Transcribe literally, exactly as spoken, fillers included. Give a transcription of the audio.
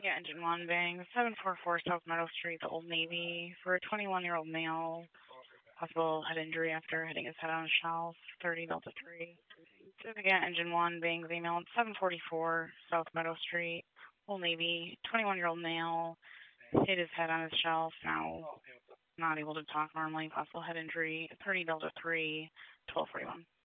Yeah, engine one bang, seven four four South Meadow Street, the Old Navy, for a twenty-one-year-old male, possible head injury after hitting his head on a shelf, thirty Delta three. Pacific engine one bangs email at seven forty-four South Meadow Street, Old Navy, twenty-one-year-old male, hit his head on his shelf, now not able to talk normally, possible head injury, thirty Delta three, twelve forty-one.